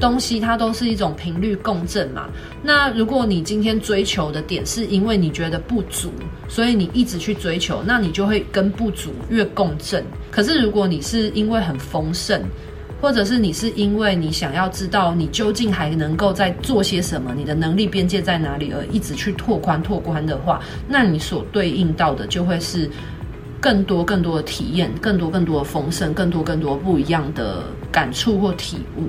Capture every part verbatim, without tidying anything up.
东西它都是一种频率共振嘛。那如果你今天追求的点是因为你觉得不足，所以你一直去追求，那你就会跟不足越共振。可是如果你是因为很丰盛，或者是你是因为你想要知道你究竟还能够再做些什么，你的能力边界在哪里，而一直去拓宽拓宽的话，那你所对应到的就会是更多更多的体验，更多更多的丰盛，更多更多不一样的感触或体悟。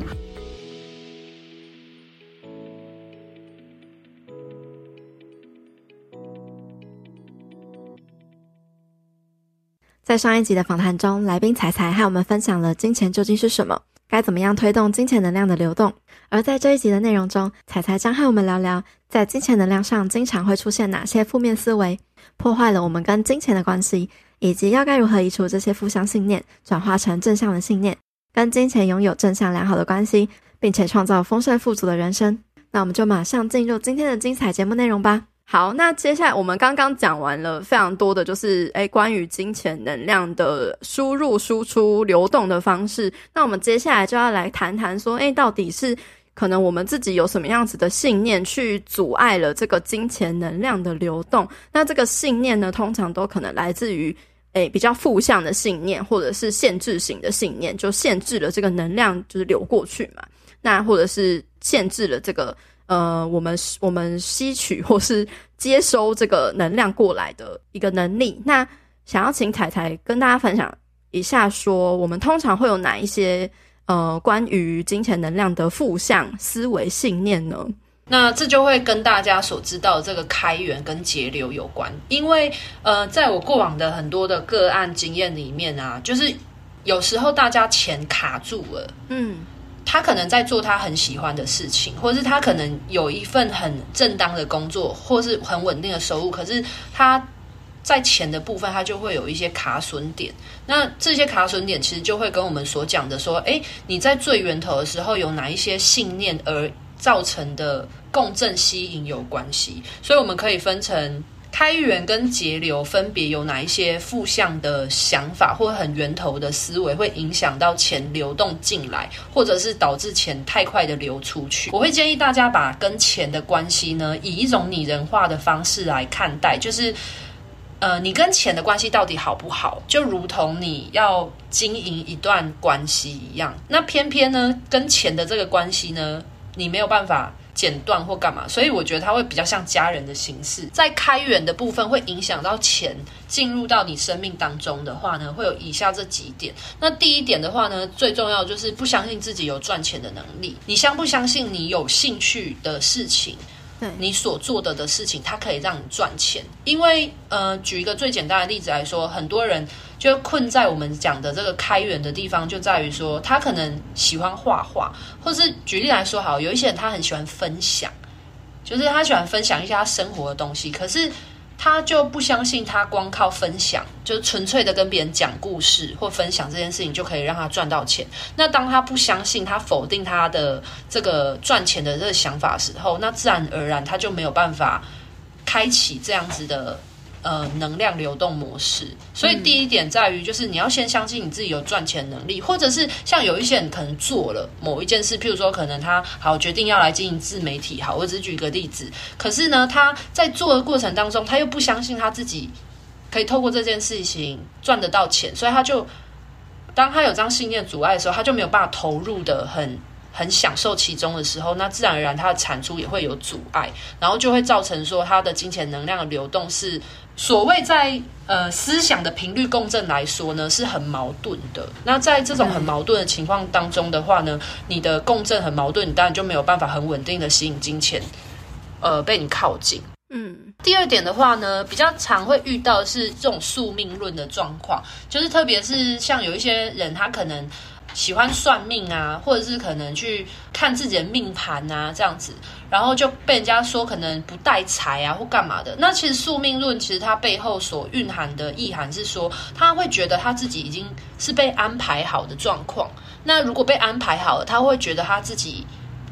在上一集的访谈中，来宾彩彩和我们分享了金钱究竟是什么，该怎么样推动金钱能量的流动。而在这一集的内容中，彩彩将和我们聊聊在金钱能量上经常会出现哪些负面思维，破坏了我们跟金钱的关系，以及要该如何移除这些负向信念，转化成正向的信念，跟金钱拥有正向良好的关系，并且创造丰盛富足的人生。那我们就马上进入今天的精彩节目内容吧。好，那接下来我们刚刚讲完了非常多的就是诶关于金钱能量的输入输出流动的方式，那我们接下来就要来谈谈说诶到底是可能我们自己有什么样子的信念去阻碍了这个金钱能量的流动。那这个信念呢，通常都可能来自于诶比较负向的信念，或者是限制型的信念，就限制了这个能量就是流过去嘛，那或者是限制了这个呃，我们我们吸取或是接收这个能量过来的一个能力。那想要请彩彩跟大家分享一下说，我们通常会有哪一些呃关于金钱能量的负向思维信念呢？ 那这就会跟大家所知道的这个开源跟节流有关。因为呃，在我过往的很多的个案经验里面啊，就是有时候大家钱卡住了，嗯。他可能在做他很喜欢的事情，或是他可能有一份很正当的工作，或是很稳定的收入，可是他在钱的部分他就会有一些卡损点。那这些卡损点其实就会跟我们所讲的说，诶，你在最源头的时候有哪一些信念而造成的共振吸引有关系。所以我们可以分成开源跟节流分别有哪一些负向的想法或很源头的思维会影响到钱流动进来，或者是导致钱太快的流出去。我会建议大家把跟钱的关系呢，以一种拟人化的方式来看待，就是呃，你跟钱的关系到底好不好，就如同你要经营一段关系一样。那偏偏呢，跟钱的这个关系呢，你没有办法剪断或干嘛，所以我觉得它会比较像家人的形式。在开源的部分会影响到钱进入到你生命当中的话呢，会有以下这几点。那第一点的话呢，最重要就是不相信自己有赚钱的能力。你相不相信你有兴趣的事情，你所做的的事情它可以让你赚钱？因为呃，举一个最简单的例子来说，很多人就困在我们讲的这个开源的地方，就在于说他可能喜欢画画，或是举例来说好，有一些人他很喜欢分享，就是他喜欢分享一些他生活的东西，可是他就不相信他光靠分享，就纯粹的跟别人讲故事或分享这件事情就可以让他赚到钱。那当他不相信，他否定他的这个赚钱的这个想法的时候，那自然而然他就没有办法开启这样子的呃，能量流动模式。所以第一点在于就是你要先相信你自己有赚钱能力，或者是像有一些人可能做了某一件事，譬如说可能他好决定要来经营自媒体，好，我只是举一个例子，可是呢他在做的过程当中他又不相信他自己可以透过这件事情赚得到钱，所以他就当他有这样信念阻碍的时候，他就没有办法投入的很很享受其中的时候，那自然而然它的产出也会有阻碍，然后就会造成说它的金钱能量的流动是所谓在呃思想的频率共振来说呢是很矛盾的。那在这种很矛盾的情况当中的话呢，你的共振很矛盾，你当然就没有办法很稳定的吸引金钱呃被你靠近。嗯，第二点的话呢，比较常会遇到的是这种宿命论的状况，就是特别是像有一些人他可能喜欢算命啊，或者是可能去看自己的命盘啊这样子，然后就被人家说可能不带财啊或干嘛的。那其实宿命论其实它背后所蕴含的意涵是说，他会觉得他自己已经是被安排好的状况，那如果被安排好了，他会觉得他自己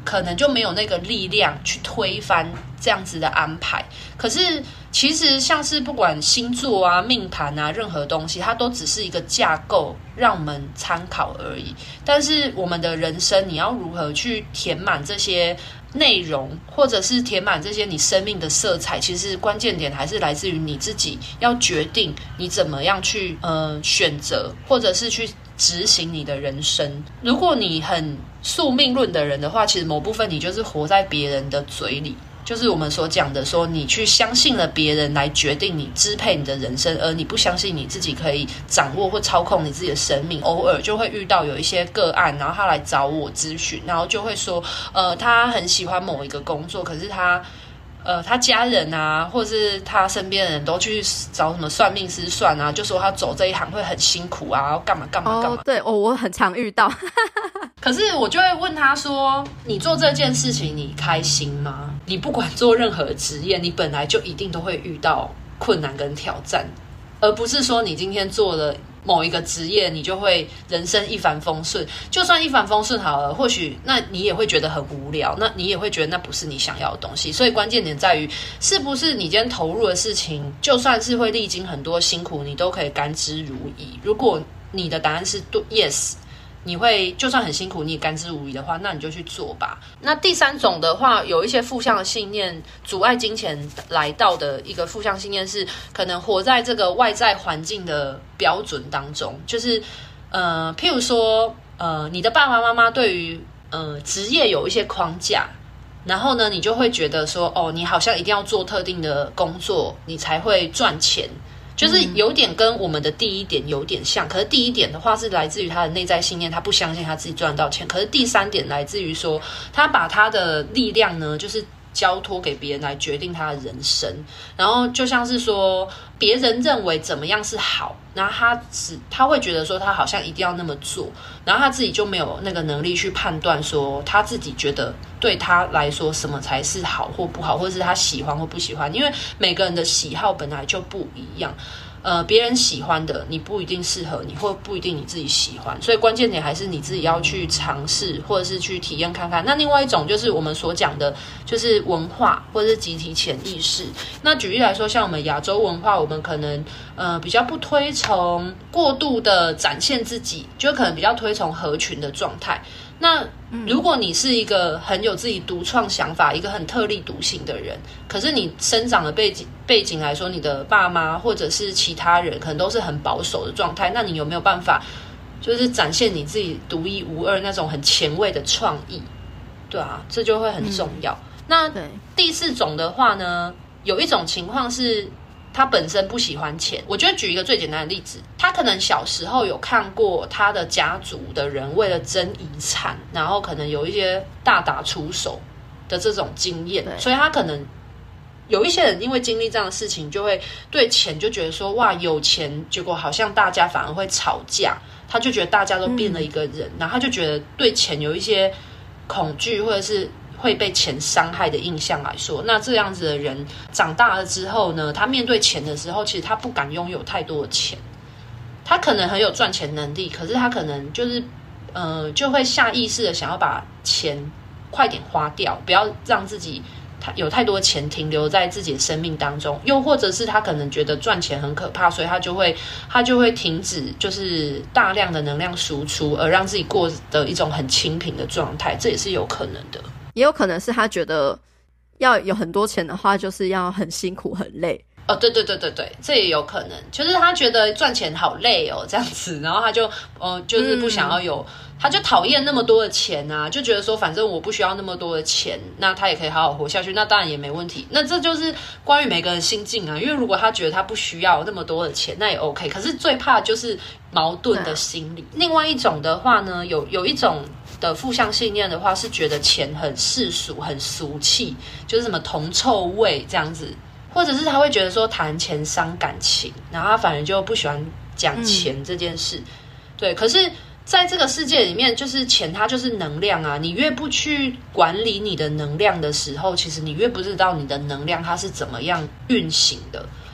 可能就没有那个力量去推翻这样子的安排。可是其实像是不管星座啊、命盘啊，任何东西它都只是一个架构让我们参考而已，但是我们的人生你要如何去填满这些内容，或者是填满这些你生命的色彩，其实关键点还是来自于你自己要决定你怎么样去呃选择，或者是去执行你的人生。如果你很宿命论的人的话，其实某部分你就是活在别人的嘴里，就是我们所讲的说你去相信了别人来决定你支配你的人生，而你不相信你自己可以掌握或操控你自己的生命。偶尔就会遇到有一些个案，然后他来找我咨询，然后就会说呃，他很喜欢某一个工作，可是他呃，他家人啊，或是他身边的人都去找什么算命师算啊，就说他走这一行会很辛苦啊，干嘛干嘛干嘛。 哦，对哦，我很常遇到。 可是我就会问他说，你做这件事情你开心吗？你不管做任何职业，你本来就一定都会遇到困难跟挑战，而不是说你今天做了某一个职业你就会人生一帆风顺。就算一帆风顺好了，或许那你也会觉得很无聊，那你也会觉得那不是你想要的东西。所以关键点在于是不是你今天投入的事情，就算是会历经很多辛苦，你都可以甘之如饴。如果你的答案是 yes，你会就算很辛苦你也甘之如饴的话，那你就去做吧。那第三种的话，有一些负向的信念阻碍金钱来到的一个负向信念是可能活在这个外在环境的标准当中，就是呃，譬如说呃，你的爸爸妈妈对于呃职业有一些框架，然后呢你就会觉得说哦，你好像一定要做特定的工作你才会赚钱，就是有点跟我们的第一点有点像。可是第一点的话是来自于他的内在信念，他不相信他自己赚得到钱。可是第三点来自于说他把他的力量呢就是交托给别人来决定他的人生，然后就像是说别人认为怎么样是好，然后他只他会觉得说他好像一定要那么做，然后他自己就没有那个能力去判断说他自己觉得对他来说什么才是好或不好，或者是他喜欢或不喜欢。因为每个人的喜好本来就不一样，呃，别人喜欢的你不一定适合你，或不一定你自己喜欢，所以关键点还是你自己要去尝试，或者是去体验看看。那另外一种就是我们所讲的，就是文化或者是集体潜意识。那举例来说，像我们亚洲文化，我们可能呃比较不推崇过度的展现自己，就可能比较推崇合群的状态。那如果你是一个很有自己独创想法，一个很特立独行的人，可是你生长的背景背景来说，你的爸妈或者是其他人可能都是很保守的状态，那你有没有办法就是展现你自己独一无二那种很前卫的创意？对啊，这就会很重要。嗯、那第四种的话呢，有一种情况是他本身不喜欢钱。我觉得举一个最简单的例子，他可能小时候有看过他的家族的人为了争遗产，然后可能有一些大打出手的这种经验，所以他可能有一些人因为经历这样的事情，就会对钱就觉得说哇有钱，结果好像大家反而会吵架，他就觉得大家都变了一个人，嗯、然后他就觉得对钱有一些恐惧，或者是会被钱伤害的印象来说，那这样子的人长大了之后呢，他面对钱的时候，其实他不敢拥有太多的钱。他可能很有赚钱能力，可是他可能就是呃，就会下意识的想要把钱快点花掉，不要让自己有太多钱停留在自己的生命当中。又或者是他可能觉得赚钱很可怕，所以他就会他就会停止就是大量的能量输出，而让自己过的一种很清贫的状态，这也是有可能的。 也有可能是他觉得要有很多钱的话，就是要很辛苦很累。 哦，对对对对对，这也有可能，就是他觉得赚钱好累哦，这样子，然后他就呃，就是不想要有，嗯、他就讨厌那么多的钱啊，就觉得说反正我不需要那么多的钱，那他也可以好好活下去，那当然也没问题。那这就是关于每个人心境啊，因为如果他觉得他不需要那么多的钱，那也 OK。可是最怕就是矛盾的心理。另外一种的话呢，有有一种的负向信念的话，是觉得钱很世俗、很俗气，就是什么铜臭味这样子。或者是他会觉得说谈钱伤感情，然后他反而就不喜欢讲钱这件事。嗯、对，可是在这个世界里面，就是钱它就是能量啊，你越不去管理你的能量的时候，其实你越不知道你的能量它是怎么样运行的。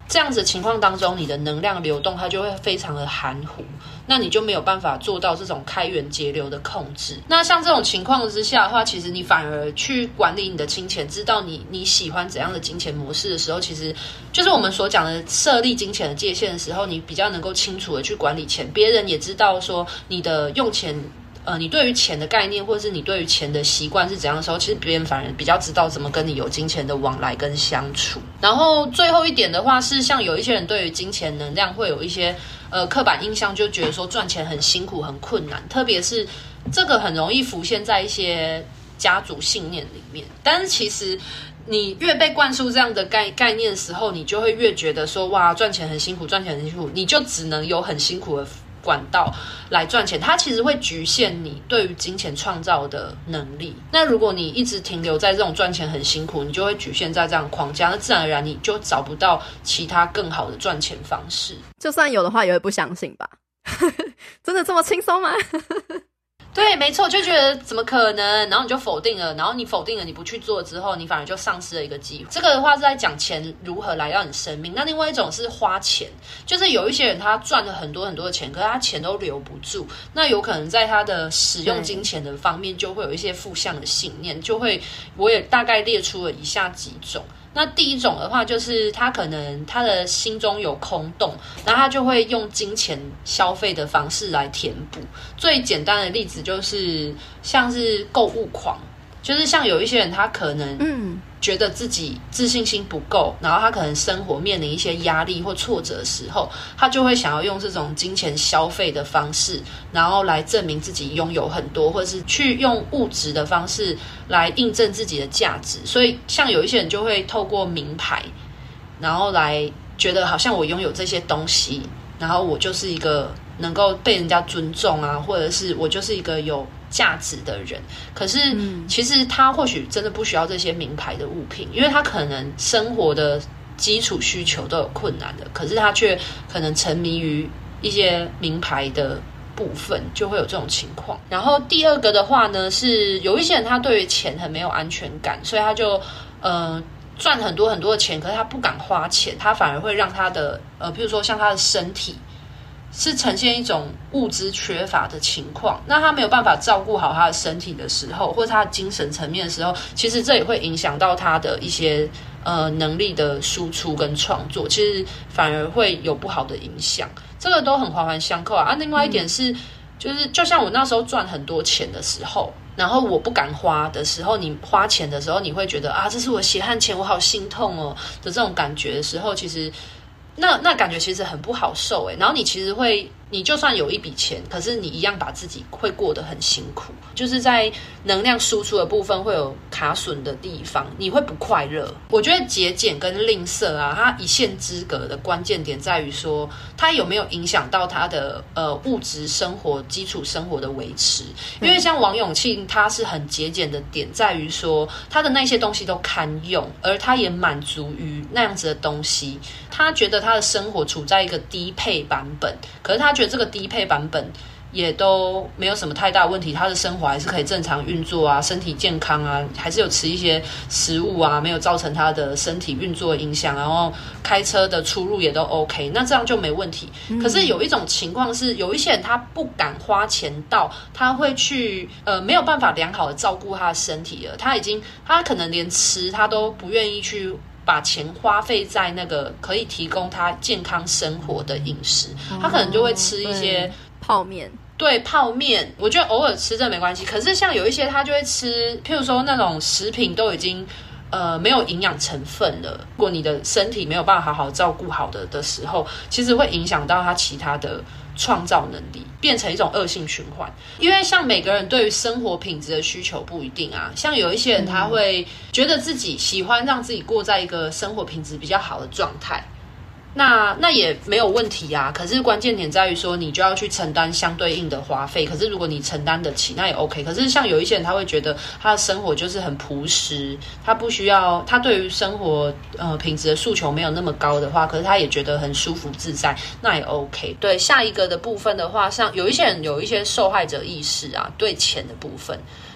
这样子的情况当中，你的能量流动它就会非常的含糊，那你就没有办法做到这种开源节流的控制。那像这种情况之下的话，其实你反而去管理你的金钱，知道你你喜欢怎样的金钱模式的时候，其实就是我们所讲的设立金钱的界限的时候，你比较能够清楚的去管理钱，别人也知道说你的用钱呃，你对于钱的概念，或者是你对于钱的习惯是怎样的时候，其实别人反而比较知道怎么跟你有金钱的往来跟相处。然后最后一点的话是，像有一些人对于金钱能量会有一些呃刻板印象，就觉得说赚钱很辛苦很困难，特别是这个很容易浮现在一些家族信念里面。但是其实你越被灌输这样的概概念的时候，你就会越觉得说哇，赚钱很辛苦，赚钱很辛苦，你就只能有很辛苦的管道来赚钱，它其实会局限你对于金钱创造的能力。那如果你一直停留在这种赚钱很辛苦，你就会局限在这样的框架，那自然而然你就找不到其他更好的赚钱方式。 就算有的话也会不相信吧。真的这么轻松吗？ 对，没错，就觉得怎么可能，然后你就否定了，然后你否定了，你不去做之后，你反而就丧失了一个机会。这个的话是在讲钱如何来到你生命。那另外一种是花钱，就是有一些人他赚了很多很多的钱，可是他钱都留不住，那有可能在他的使用金钱的方面就会有一些负向的信念，就会我也大概列出了以下几种。那第一种的话，就是他可能他的心中有空洞，然后他就会用金钱消费的方式来填补。最简单的例子就是像是购物狂，就是像有一些人他可能嗯觉得自己自信心不够，然后他可能生活面临一些压力或挫折的时候，他就会想要用这种金钱消费的方式，然后来证明自己拥有很多，或者是去用物质的方式来印证自己的价值。所以像有一些人就会透过名牌，然后来觉得好像我拥有这些东西，然后我就是一个能够被人家尊重啊，或者是我就是一个有价值的人。可是其实他或许真的不需要这些名牌的物品，因为他可能生活的基础需求都有困难的，可是他却可能沉迷于一些名牌的部分，就会有这种情况。然后第二个的话呢，是有一些人他对于钱很没有安全感，所以他就呃赚很多很多的钱，可是他不敢花钱，他反而会让他的呃譬如说像他的身体是呈现一种物资缺乏的情况，那他没有办法照顾好他的身体的时候，或者他的精神层面的时候，其实这也会影响到他的一些呃能力的输出跟创作，其实反而会有不好的影响。这个都很环环相扣啊。啊，另外一点是，就是就像我那时候赚很多钱的时候，然后我不敢花的时候，你花钱的时候，你会觉得啊，这是我血汗钱，我好心痛哦的这种感觉的时候，其实那那感觉其实很不好受诶。然后你其实会，你就算有一笔钱，可是你一样把自己会过得很辛苦，就是在能量输出的部分会有卡损的地方，你会不快乐。我觉得节俭跟吝啬啊，它一线之隔的关键点在于说，它有没有影响到他的呃物质生活、基础生活的维持。因为像王永庆，他是很节俭的点在于说，他的那些东西都堪用，而他也满足于那样子的东西。他觉得他的生活处在一个低配版本，可是他觉得这个低配版本也都没有什么太大问题，他的生活还是可以正常运作啊，身体健康啊，还是有吃一些食物啊，没有造成他的身体运作影响，然后开车的出入也都 OK， 那这样就没问题。嗯、可是有一种情况是，有一些人他不敢花钱到他会去呃没有办法良好的照顾他的身体了，他已经他可能连吃他都不愿意去把钱花费在那个可以提供他健康生活的饮食，他可能就会吃一些泡面。 对，泡面我觉得偶尔吃这没关系，可是像有一些他就会吃譬如说那种食品都已经呃没有营养成分了，如果你的身体没有办法好好照顾好的的时候，其实会影响到他其他的创造能力，变成一种恶性循环。因为像每个人对于生活品质的需求不一定啊，像有一些人他会觉得自己喜欢让自己过在一个生活品质比较好的状态，那那也没有问题啊，可是关键点在于说你就要去承担相对应的花费，可是如果你承担得起那也 OK。 可是像有一些人他会觉得他的生活就是很朴实，他不需要，他对于生活呃品质的诉求没有那么高的话，可是他也觉得很舒服自在，那也 OK。 对，下一个的部分的话，像有一些人有一些受害者意识啊，对钱的部分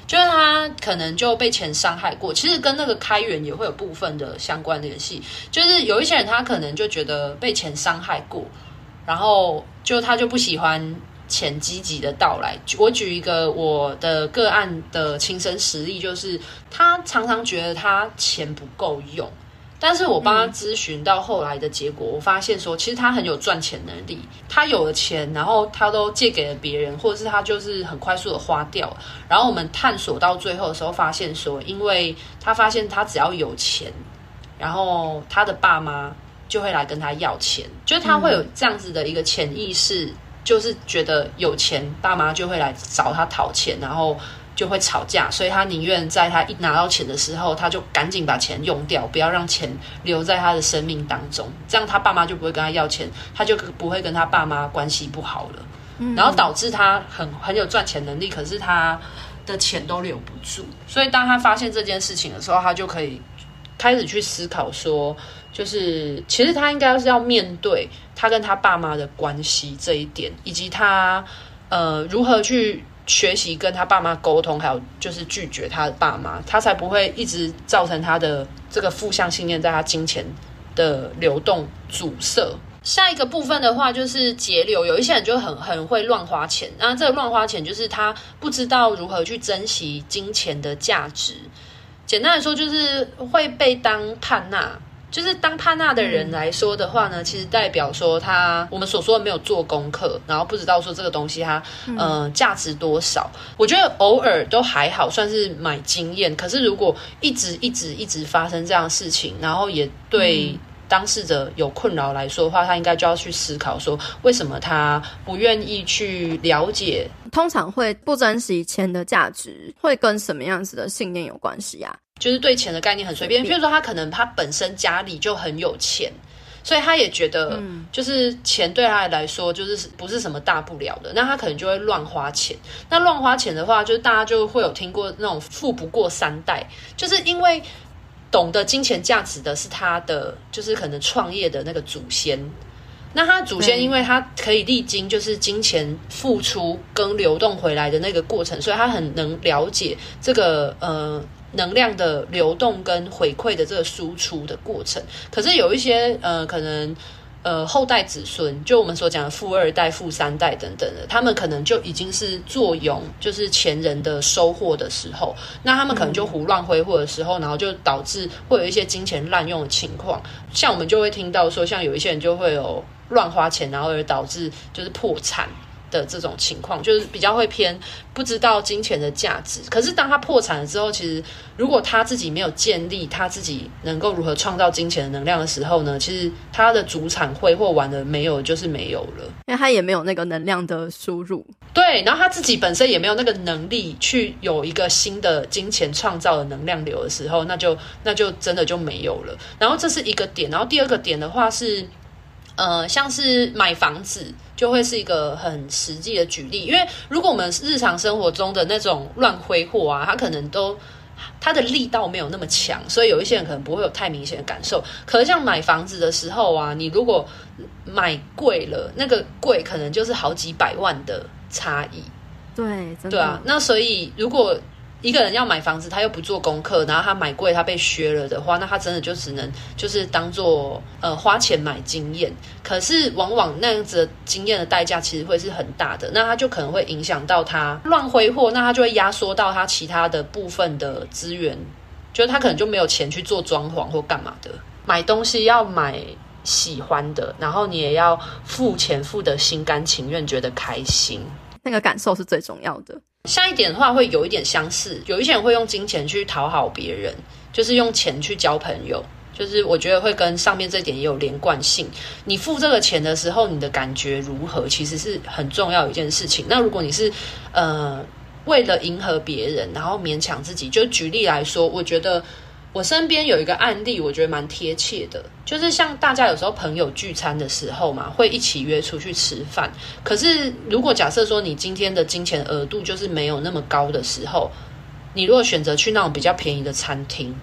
就是他可能就被钱伤害过，其实跟那个开源也会有部分的相关联系。就是有一些人他可能就觉得被钱伤害过，然后就他就不喜欢钱积极的到来。我举一个我的个案的亲身实例，就是他常常觉得他钱不够用，但是我帮他咨询到后来的结果，我发现说其实他很有赚钱能力，他有了钱，然后他都借给了别人，或者是他就是很快速的花掉。然后我们探索到最后的时候发现说，因为他发现他只要有钱，然后他的爸妈就会来跟他要钱，就是他会有这样子的一个潜意识，就是觉得有钱爸妈就会来找他讨钱，然后就会吵架，所以他宁愿在他一拿到钱的时候，他就赶紧把钱用掉，不要让钱留在他的生命当中，这样他爸妈就不会跟他要钱，他就不会跟他爸妈关系不好了。嗯、然后导致他很很有赚钱能力，可是他的钱都留不住。所以当他发现这件事情的时候，他就可以开始去思考说，就是其实他应该是要面对他跟他爸妈的关系这一点，以及他呃如何去学习跟他爸妈沟通，还有就是拒绝他的爸妈，他才不会一直造成他的这个负向信念在他金钱的流动阻塞。下一个部分的话就是节流，有一些人就很很会乱花钱，那这个乱花钱就是他不知道如何去珍惜金钱的价值。简单来说就是会被当叛纳，就是当叛纳的人来说的话呢，其实代表说他我们所说的没有做功课，然后不知道说这个东西它呃价值多少。我觉得偶尔都还好，算是买经验。可是如果一直一直一直发生这样的事情，然后也对当事者有困扰来说的话，他应该就要去思考说，为什么他不愿意去了解。 通常会不珍惜钱的价值，会跟什么样子的信念有关系啊？ 就是对钱的概念很随便，譬如说他可能他本身家里就很有钱，所以他也觉得就是钱对他来说就是不是什么大不了的，那他可能就会乱花钱。那乱花钱的话，就是大家就会有听过那种富不过三代，就是因为懂得金钱价值的是他的就是可能创业的那个祖先，那他祖先因为他可以历经就是金钱付出跟流动回来的那个过程，所以他很能了解这个呃能量的流动跟回馈的这个输出的过程。可是有一些呃可能呃后代子孙，就我们所讲的富二代、富三代等等的，他们可能就已经是坐拥就是前人的收获的时候，那他们可能就胡乱挥霍的时候，然后就导致会有一些金钱滥用的情况。像我们就会听到说，像有一些人就会有乱花钱，然后而导致就是破产的这种情况，就是比较会偏不知道金钱的价值。可是当他破产了之后，其实如果他自己没有建立他自己能够如何创造金钱的能量的时候呢，其实他的主产挥霍完了没有就是没有了， 因为他也没有那个能量的输入。 对，然后他自己本身也没有那个能力去有一个新的金钱创造的能量流的时候，那就那就真的就没有了。然后这是一个点，然后第二个点的话是呃，像是买房子就会是一个很实际的举例。因为如果我们日常生活中的那种乱挥霍啊，它可能都它的力道没有那么强，所以有一些人可能不会有太明显的感受。可是像买房子的时候啊，你如果买贵了，那个贵可能就是好几百万的差异。 对，真的。 对啊，那所以如果一个人要买房子，他又不做功课，然后他买贵，他被削了的话，那他真的就只能就是当做呃花钱买经验。可是往往那样子的经验的代价其实会是很大的，那他就可能会影响到他乱挥霍，那他就会压缩到他其他的部分的资源，就是他可能就没有钱去做装潢或干嘛的。买东西要买喜欢的，然后你也要付钱付得心甘情愿，觉得开心， 那个感受是最重要的。 下一点的话会有一点相似，有一些人会用金钱去讨好别人，就是用钱去交朋友，就是我觉得会跟上面这点也有连贯性。你付这个钱的时候，你的感觉如何，其实是很重要的一件事情。那如果你是呃为了迎合别人，然后勉强自己，就举例来说，我觉得我身边有一个案例，我觉得蛮贴切的，就是像大家有时候朋友聚餐的时候嘛，会一起约出去吃饭。可是如果假设说你今天的金钱额度就是没有那么高的时候，你如果选择去那种比较便宜的餐厅，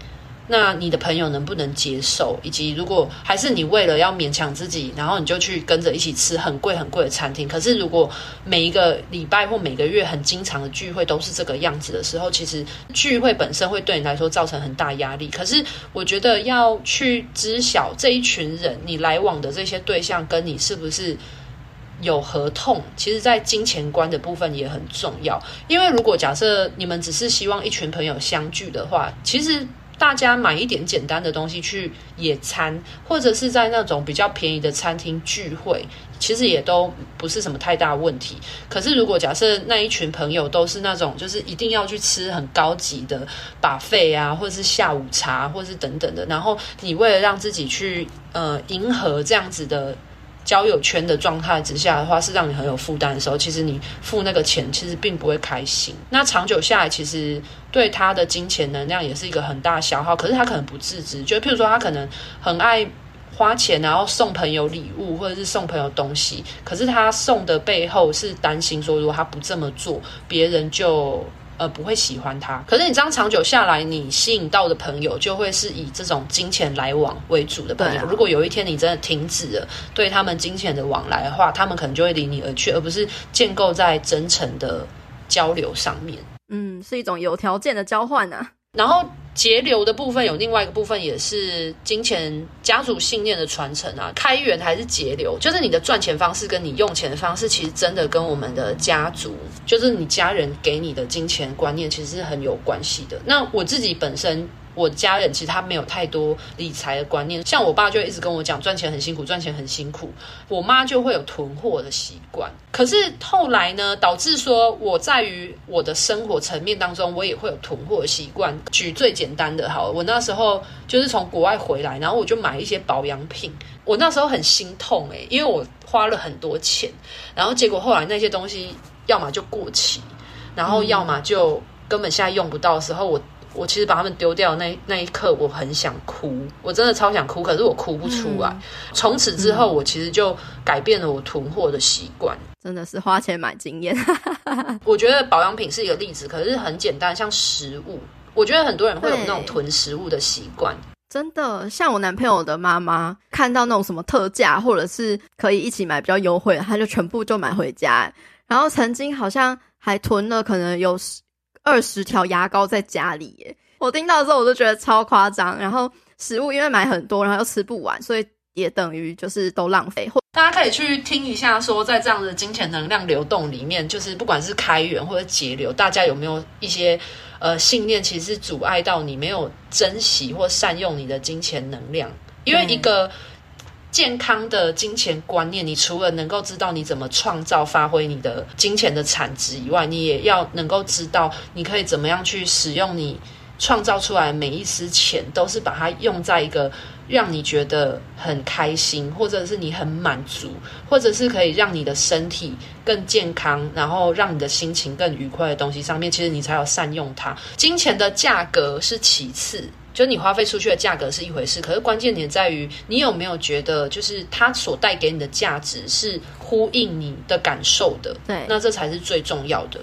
那你的朋友能不能接受，以及如果还是你为了要勉强自己，然后你就去跟着一起吃很贵很贵的餐厅，可是如果每一个礼拜或每个月很经常的聚会都是这个样子的时候，其实聚会本身会对你来说造成很大压力。可是我觉得要去知晓这一群人你来往的这些对象跟你是不是有合同，其实在金钱观的部分也很重要。因为如果假设你们只是希望一群朋友相聚的话，其实大家买一点简单的东西去野餐，或者是在那种比较便宜的餐厅聚会，其实也都不是什么太大问题。可是如果假设那一群朋友都是那种就是一定要去吃很高级的 buffet 啊，或者是下午茶，或者是等等的，然后你为了让自己去呃迎合这样子的交友圈的状态之下的话，是让你很有负担的时候，其实你付那个钱其实并不会开心。那长久下来，其实对他的金钱能量也是一个很大的消耗。可是他可能不自知，就譬如说他可能很爱花钱，然后送朋友礼物或者是送朋友东西，可是他送的背后是担心说，如果他不这么做，别人就呃，不会喜欢他。可是你这样长久下来，你吸引到的朋友就会是以这种金钱来往为主的朋友。啊、如果有一天你真的停止了对他们金钱的往来的话，他们可能就会离你而去，而不是建构在真诚的交流上面。 嗯，是一种有条件的交换啊。 然后节流的部分有另外一个部分，也是金钱家族信念的传承啊。开源还是节流，就是你的赚钱方式跟你用钱的方式，其实真的跟我们的家族，就是你家人给你的金钱观念，其实是很有关系的。那我自己本身，我家人其实他没有太多理财的观念，像我爸就一直跟我讲赚钱很辛苦，赚钱很辛苦。我妈就会有囤货的习惯，可是后来呢，导致说我在于我的生活层面当中，我也会有囤货的习惯。举最简单的好了，我那时候就是从国外回来，然后我就买一些保养品。我那时候很心痛欸，因为我花了很多钱，然后结果后来那些东西要么就过期，然后要么就根本现在用不到的时候，我我其实把他们丢掉的那那一刻，我很想哭，我真的超想哭，可是我哭不出来。嗯、从此之后，我其实就改变了我囤货的习惯。 真的是花钱买经验。 我觉得保养品是一个例子，可是很简单，像食物，我觉得很多人会有那种囤食物的习惯。 真的，像我男朋友的妈妈看到那种什么特价，或者是可以一起买比较优惠，他就全部就买回家。然后曾经好像还囤了可能有二十条牙膏在家里耶，我听到之后我就觉得超夸张。然后食物因为买很多，然后又吃不完，所以也等于就是都浪费。 大家可以去听一下说，在这样的金钱能量流动里面，就是不管是开源或者节流，大家有没有一些呃信念其实是阻碍到你没有珍惜或善用你的金钱能量。因为一个健康的金钱观念，你除了能够知道你怎么创造发挥你的金钱的产值以外，你也要能够知道你可以怎么样去使用你创造出来的每一丝钱，都是把它用在一个让你觉得很开心，或者是你很满足，或者是可以让你的身体更健康，然后让你的心情更愉快的东西上面，其实你才有善用它。金钱的价格是其次，就你花费出去的价格是一回事，可是关键点在于你有没有觉得就是它所带给你的价值是呼应你的感受的。 对， 那这才是最重要的。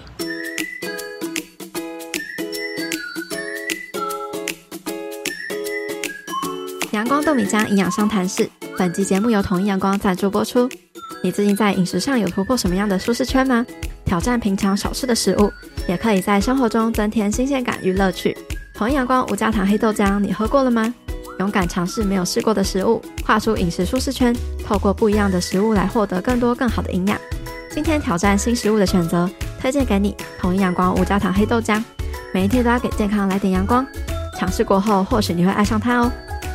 阳光豆米浆营养商谈室，本集节目由统一阳光赞助播出。你最近在饮食上有突破什么样的舒适圈吗？挑战平常少吃的食物，也可以在生活中增添新鲜感与乐趣。统一阳光无加糖黑豆浆，你喝过了吗？勇敢尝试没有试过的食物，跨出饮食舒适圈，透过不一样的食物来获得更多更好的营养。今天挑战新食物的选择，推荐给你统一阳光无加糖黑豆浆。每一天都要给健康来点阳光，尝试过后或许你会爱上它哦。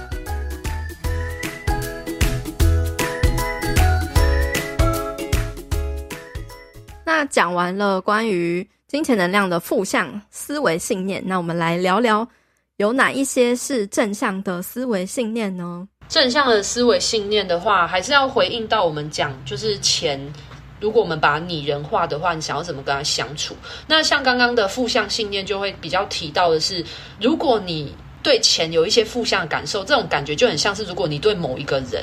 那讲完了关于金钱能量的负向思维信念，那我们来聊聊有哪一些是正向的思维信念呢？ 正向的思维信念的话，还是要回应到我们讲就是钱，如果我们把它拟人化的话，你想要怎么跟它相处。那像刚刚的负向信念就会比较提到的是，如果你对钱有一些负向的感受，这种感觉就很像是如果你对某一个人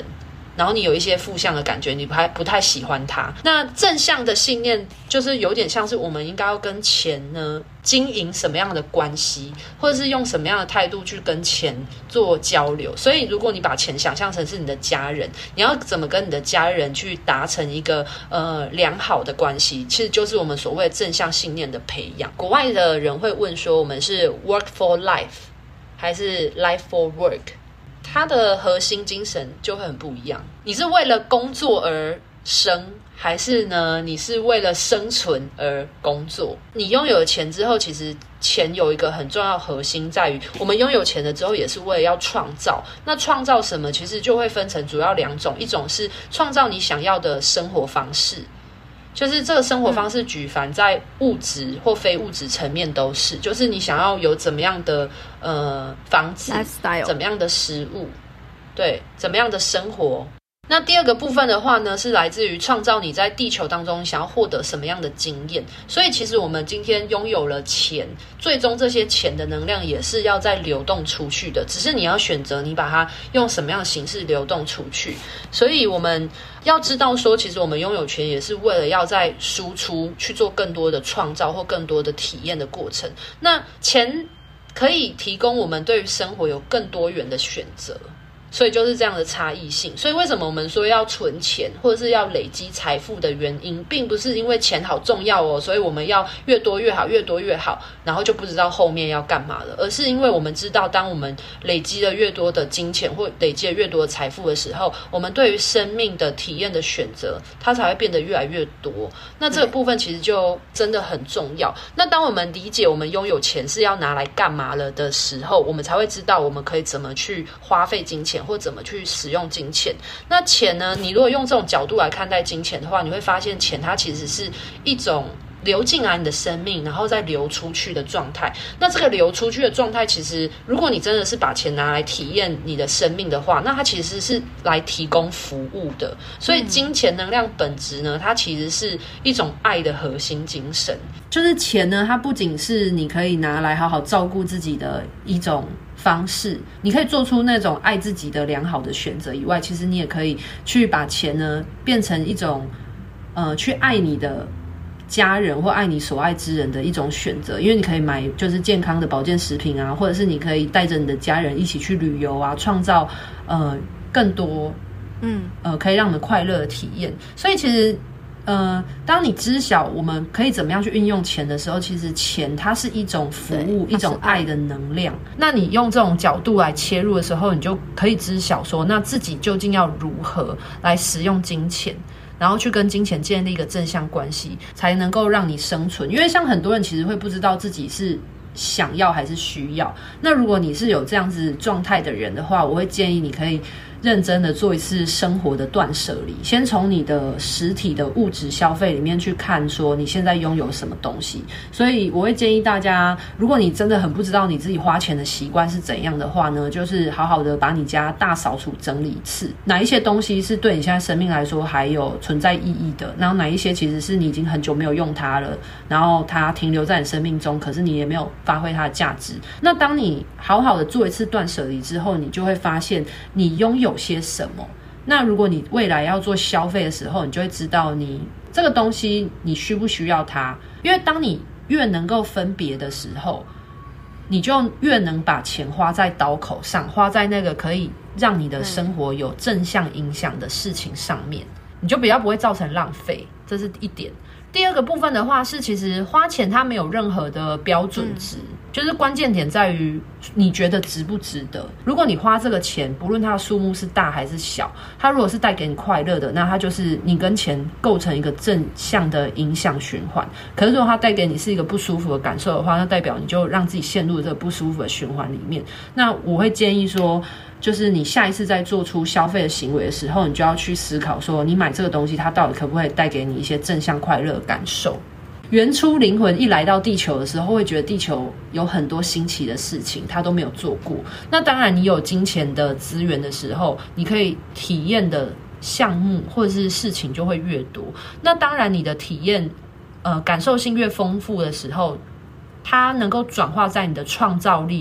然后你有一些负向的感觉，你不太不太喜欢它。那正向的信念就是有点像是我们应该要跟钱呢经营什么样的关系，或者是用什么样的态度去跟钱做交流。所以如果你把钱想象成是你的家人，你要怎么跟你的家人去达成一个呃良好的关系，其实就是我们所谓正向信念的培养。国外的人会问说，我们是 work for life 还是 life for work，它的核心精神就会很不一样。你是为了工作而生，还是呢你是为了生存而工作？你拥有了钱之后，其实钱有一个很重要的核心在于，我们拥有钱了之后也是为了要创造。那创造什么？其实就会分成主要两种，一种是创造你想要的生活方式，就是这个生活方式举凡在物质或非物质层面都是，就是你想要有怎么样的呃房子 lifestyle， 怎么样的食物，对，怎么样的生活。那第二个部分的话呢，是来自于创造你在地球当中想要获得什么样的经验。所以其实我们今天拥有了钱，最终这些钱的能量也是要再流动出去的，只是你要选择你把它用什么样的形式流动出去。所以我们要知道说，其实我们拥有钱也是为了要再输出去做更多的创造或更多的体验的过程。那钱可以提供我们对于生活有更多元的选择，所以就是这样的差异性。所以为什么我们说要存钱或者是要累积财富的原因，并不是因为钱好重要哦，所以我们要越多越好，越多越好，然后就不知道后面要干嘛了，而是因为我们知道，当我们累积了越多的金钱或累积了越多的财富的时候，我们对于生命的体验的选择，它才会变得越来越多。那这个部分其实就真的很重要。那当我们理解我们拥有钱是要拿来干嘛了的时候，我们才会知道我们可以怎么去花费金钱，或怎么去使用金钱。那钱呢，你如果用这种角度来看待金钱的话，你会发现钱它其实是一种流进来你的生命，然后再流出去的状态。那这个流出去的状态，其实如果你真的是把钱拿来体验你的生命的话，那它其实是来提供服务的。所以金钱能量本质呢，它其实是一种爱的核心精神。就是钱呢，它不仅是你可以拿来好好照顾自己的一种方式，你可以做出那种爱自己的良好的选择以外，其实你也可以去把钱呢变成一种呃去爱你的家人或爱你所爱之人的一种选择。因为你可以买就是健康的保健食品啊，或者是你可以带着你的家人一起去旅游啊，创造呃更多嗯呃可以让你们快乐的体验。所以其实呃，当你知晓我们可以怎么样去运用钱的时候，其实钱它是一种服务，一种爱的能量。那你用这种角度来切入的时候，你就可以知晓说，那自己究竟要如何来使用金钱，然后去跟金钱建立一个正向关系，才能够让你生存。因为像很多人其实会不知道自己是想要还是需要。那如果你是有这样子状态的人的话，我会建议你可以认真的做一次生活的断舍离，先从你的实体的物质消费里面去看说你现在拥有什么东西。所以我会建议大家，如果你真的很不知道你自己花钱的习惯是怎样的话呢，就是好好的把你家大扫除整理一次，哪一些东西是对你现在生命来说还有存在意义的，然后哪一些其实是你已经很久没有用它了，然后它停留在你生命中，可是你也没有发挥它的价值。那当你好好的做一次断舍离之后，你就会发现你拥有有些什么。那如果你未来要做消费的时候，你就会知道你这个东西你需不需要它。因为当你越能够分别的时候，你就越能把钱花在刀口上，花在那个可以让你的生活有正向影响的事情上面，你就比较不会造成浪费，这是一点。第二个部分的话是，其实花钱它没有任何的标准值，嗯，就是关键点在于你觉得值不值得。如果你花这个钱，不论它的数目是大还是小，它如果是带给你快乐的，那它就是你跟钱构成一个正向的影响循环。可是如果它带给你是一个不舒服的感受的话，那代表你就让自己陷入这个不舒服的循环里面。那我会建议说，就是你下一次在做出消费的行为的时候，你就要去思考说，你买这个东西它到底可不可以带给你一些正向快乐的感受。原初灵魂一来到地球的时候，会觉得地球有很多新奇的事情他都没有做过。那当然你有金钱的资源的时候，你可以体验的项目或者是事情就会越多。那当然你的体验呃感受性越丰富的时候，它能够转化在你的创造力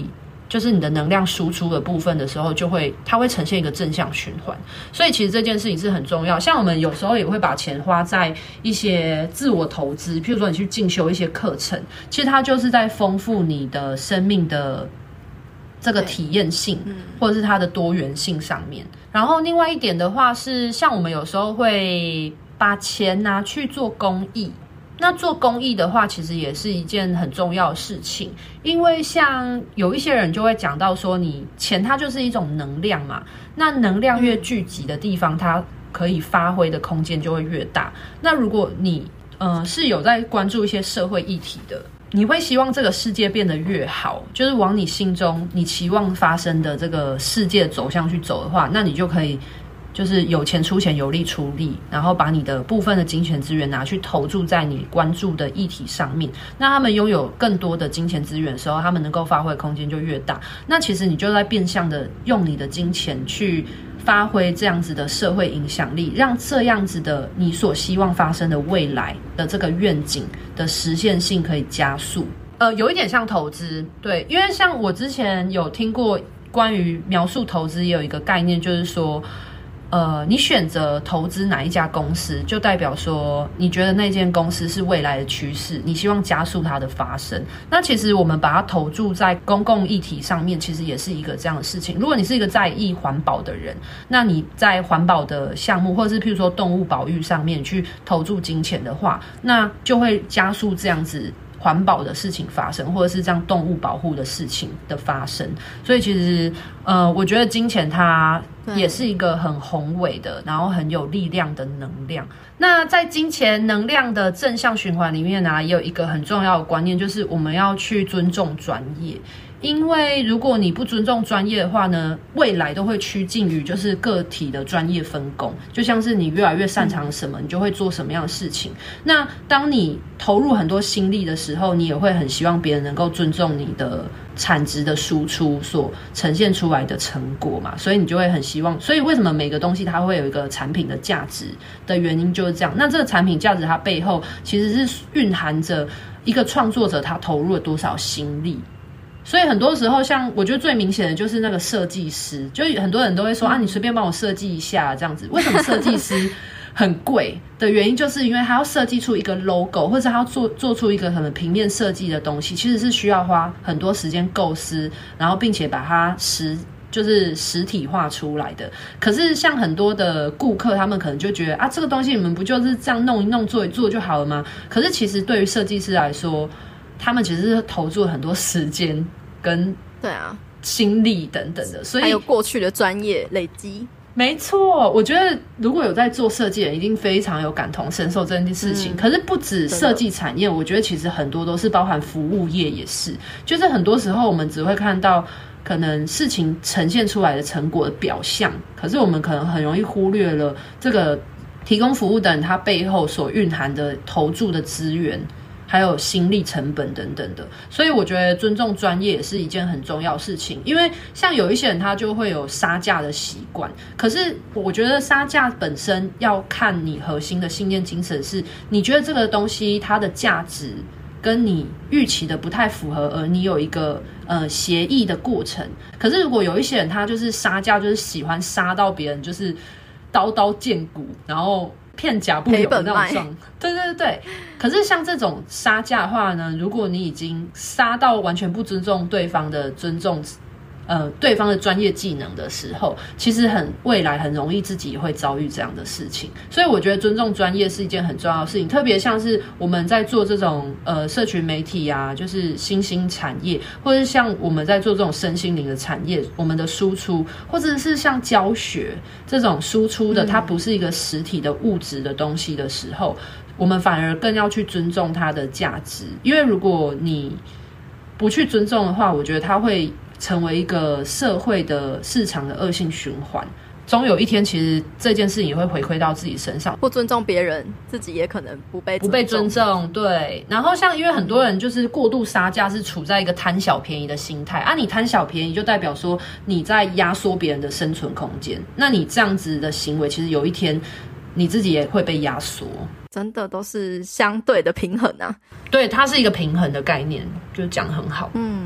就是你的能量输出的部分的时候，就会它会呈现一个正向循环。所以其实这件事情是很重要。像我们有时候也会把钱花在一些自我投资，譬如说你去进修一些课程，其实它就是在丰富你的生命的这个体验性，或者是它的多元性上面。然后另外一点的话是，像我们有时候会把钱拿去做公益。那做公益的话，其实也是一件很重要的事情，因为像有一些人就会讲到说，你钱它就是一种能量嘛，那能量越聚集的地方，它可以发挥的空间就会越大。那如果你呃是有在关注一些社会议题的，你会希望这个世界变得越好，就是往你心中你期望发生的这个世界走向去走的话，那你就可以就是有钱出钱，有力出力，然后把你的部分的金钱资源拿去投注在你关注的议题上面。那他们拥有更多的金钱资源的时候，他们能够发挥的空间就越大。那其实你就在变相的用你的金钱去发挥这样子的社会影响力，让这样子的你所希望发生的未来的这个愿景的实现性可以加速。呃，有一点像投资，对，因为像我之前有听过关于描述投资，也有一个概念，就是说呃，你选择投资哪一家公司，就代表说你觉得那间公司是未来的趋势，你希望加速它的发生。那其实我们把它投注在公共议题上面，其实也是一个这样的事情。如果你是一个在意环保的人，那你在环保的项目，或者是譬如说动物保育上面去投注金钱的话，那就会加速这样子环保的事情发生，或者是这样动物保护的事情的发生。所以其实呃，我觉得金钱它也是一个很宏伟的，然后很有力量的能量。那在金钱能量的正向循环里面啊，也有一个很重要的观念，就是我们要去尊重专业。因为如果你不尊重专业的话呢，未来都会趋近于就是个体的专业分工，就像是你越来越擅长什么，你就会做什么样的事情。那当你投入很多心力的时候，你也会很希望别人能够尊重你的产值的输出所呈现出来的成果嘛，所以你就会很希望。所以为什么每个东西它会有一个产品的价值的原因就是这样。那这个产品价值它背后其实是蕴含着一个创作者他投入了多少心力。所以很多时候，像我觉得最明显的就是那个设计师，就很多人都会说啊，你随便帮我设计一下这样子。为什么设计师很贵的原因，就是因为他要设计出一个 logo， 或者他要做做出一个可能平面设计的东西，其实是需要花很多时间构思，然后并且把它实就是实体化出来的。可是像很多的顾客，他们可能就觉得啊，这个东西你们不就是这样弄一弄做一做就好了吗？可是其实对于设计师来说，他们其实是投注了很多时间跟对啊心力等等的，所以还有过去的专业累积。 没错，我觉得如果有在做设计的人，一定非常有感同身受这件事情。嗯、可是不止设计产业，我觉得其实很多都是包含服务业也是。就是很多时候我们只会看到可能事情呈现出来的成果的表象，可是我们可能很容易忽略了这个提供服务的人他背后所蕴含的投注的资源，还有心力成本等等的。所以我觉得尊重专业也是一件很重要的事情。因为像有一些人他就会有杀价的习惯，可是我觉得杀价本身要看你核心的信念精神，是你觉得这个东西它的价值跟你预期的不太符合，而你有一个呃协议的过程。可是如果有一些人他就是杀价，就是喜欢杀到别人就是刀刀见骨，然后片甲不留的那种状，对对对。可是像这种杀价的话呢，如果你已经杀到完全不尊重对方的尊重呃对方的专业技能的时候，其实很未来很容易自己也会遭遇这样的事情。所以我觉得尊重专业是一件很重要的事情，特别像是我们在做这种呃社群媒体啊，就是新兴产业，或者是像我们在做这种身心灵的产业，我们的输出，或者是像教学这种输出的，它不是一个实体的物质的东西的时候，我们反而更要去尊重它的价值。因为如果你不去尊重的话，我觉得它会成为一个社会的市场的恶性循环。总有一天其实这件事情也会回馈到自己身上， 不尊重别人，自己也可能不被尊重不被尊重。对，然后像因为很多人就是过度杀价，是处在一个贪小便宜的心态啊。你贪小便宜就代表说你在压缩别人的生存空间，那你这样子的行为其实有一天你自己也会被压缩。 真的都是相对的平衡啊。 对，它是一个平衡的概念，就讲得很好。 嗯，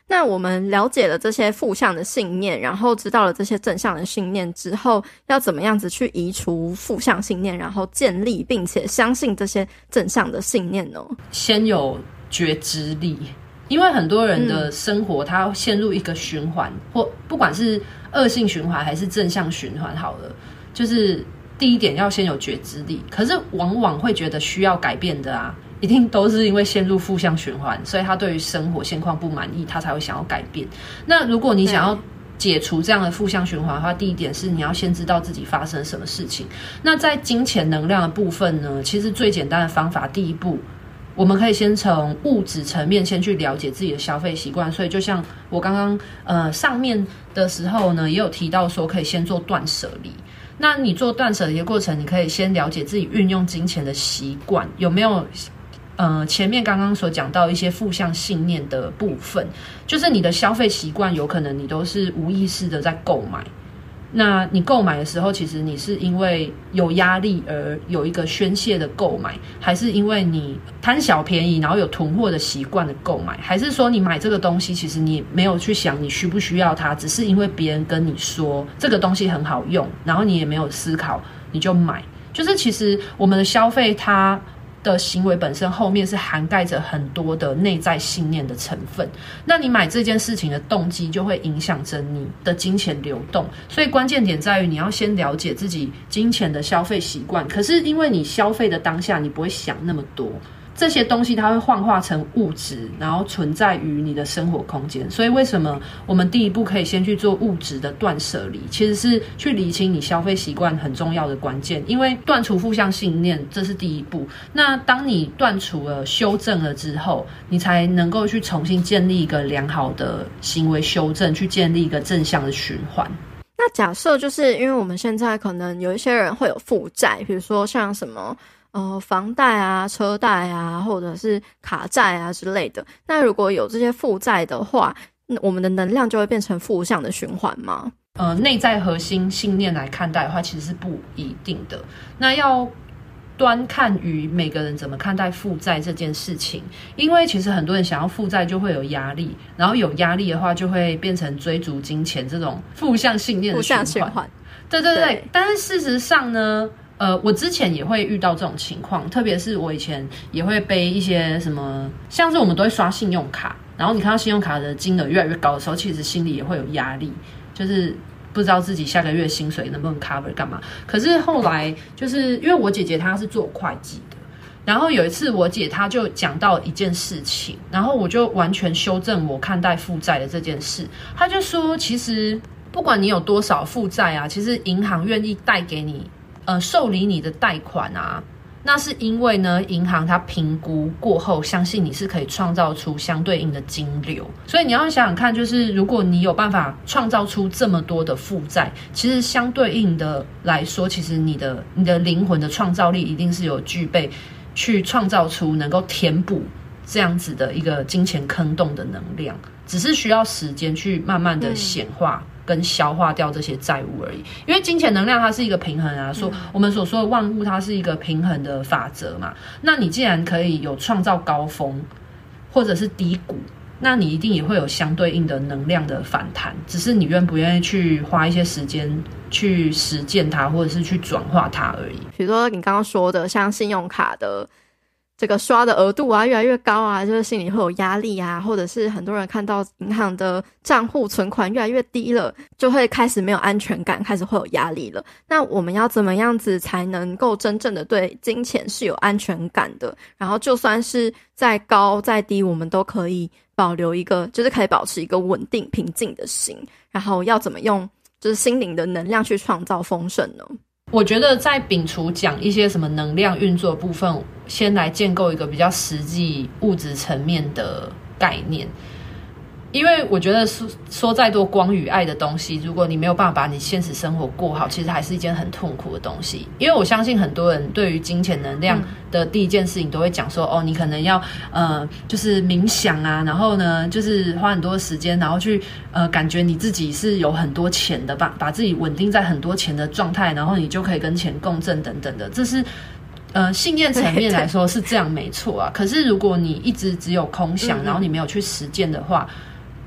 那我们了解了这些负向的信念，然后知道了这些正向的信念之后，要怎么样子去移除负向信念，然后建立并且相信这些正向的信念呢？ 先有觉知力，因为很多人的生活他陷入一个循环、嗯、或不管是恶性循环还是正向循环好了，就是第一点要先有觉知力，可是往往会觉得需要改变的啊，一定都是因为陷入负向循环，所以他对于生活现况不满意，他才会想要改变。那如果你想要解除这样的负向循环的话，第一点是你要先知道自己发生什么事情。那在金钱能量的部分呢，其实最简单的方法，第一步我们可以先从物质层面先去了解自己的消费习惯。所以就像我刚刚呃上面的时候呢，也有提到说可以先做断舍离。那你做断舍离的过程，你可以先了解自己运用金钱的习惯有没有呃，前面刚刚所讲到一些负向信念的部分，就是你的消费习惯有可能你都是无意识的在购买。那你购买的时候，其实你是因为有压力而有一个宣泄的购买，还是因为你贪小便宜然后有囤货的习惯的购买，还是说你买这个东西其实你没有去想你需不需要它，只是因为别人跟你说这个东西很好用，然后你也没有思考你就买。就是其实我们的消费它的行为本身后面是涵盖着很多的内在信念的成分，那你买这件事情的动机就会影响着你的金钱流动。所以关键点在于你要先了解自己金钱的消费习惯，可是因为你消费的当下你不会想那么多，这些东西它会幻化成物质，然后存在于你的生活空间。所以为什么我们第一步可以先去做物质的断舍离，其实是去厘清你消费习惯很重要的关键。因为断除负向信念，这是第一步。那当你断除了修正了之后，你才能够去重新建立一个良好的行为修正，去建立一个正向的循环。 那假设就是因为我们现在可能有一些人会有负债，比如说像什么呃，房贷啊、车贷啊，或者是卡债啊之类的。那如果有这些负债的话，我们的能量就会变成负向的循环吗？ 呃，内在核心信念来看待的话，其实是不一定的。那要端看于每个人怎么看待负债这件事情。因为其实很多人想要负债就会有压力，然后有压力的话就会变成追逐金钱这种负向信念的循环。负向循环。对对 对, 对。但是事实上呢，呃，我之前也会遇到这种情况，特别是我以前也会背一些什么，像是我们都会刷信用卡，然后你看到信用卡的金额越来越高的时候，其实心里也会有压力，就是不知道自己下个月薪水能不能 cover 干嘛。可是后来就是因为我姐姐她是做会计的，然后有一次我姐她就讲到一件事情，然后我就完全修正我看待负债的这件事。她就说其实不管你有多少负债啊，其实银行愿意贷给你呃，受理你的贷款啊，那是因为呢，银行它评估过后，相信你是可以创造出相对应的金流。所以你要想想看，就是如果你有办法创造出这么多的负债，其实相对应的来说，其实你的你的灵魂的创造力一定是有具备去创造出能够填补这样子的一个金钱坑洞的能量，只是需要时间去慢慢的显化。嗯跟消化掉这些债务而已。因为金钱能量它是一个平衡啊，说我们所说的万物它是一个平衡的法则嘛。那你既然可以有创造高峰或者是低谷，那你一定也会有相对应的能量的反弹，只是你愿不愿意去花一些时间去实践它，或者是去转化它而已。 比如说你刚刚说的像信用卡的这个刷的额度啊越来越高啊，就是心里会有压力啊，或者是很多人看到银行的账户存款越来越低了，就会开始没有安全感，开始会有压力了。那我们要怎么样子才能够真正的对金钱是有安全感的，然后就算是再高再低我们都可以保留一个，就是可以保持一个稳定平静的心，然后要怎么用就是心灵的能量去创造丰盛呢？ 我觉得在摒除讲一些什么能量运作的部分，先来建构一个比较实际物质层面的概念。因为我觉得说说再多光与爱的东西，如果你没有办法把你现实生活过好，其实还是一件很痛苦的东西。因为我相信很多人对于金钱能量的第一件事情都会讲说、嗯、哦，你可能要呃就是冥想啊，然后呢就是花很多时间，然后去呃感觉你自己是有很多钱的，把把自己稳定在很多钱的状态，然后你就可以跟钱共振等等的，这是呃，信念层面来说是这样没错啊。可是如果你一直只有空想，然后你没有去实践的话，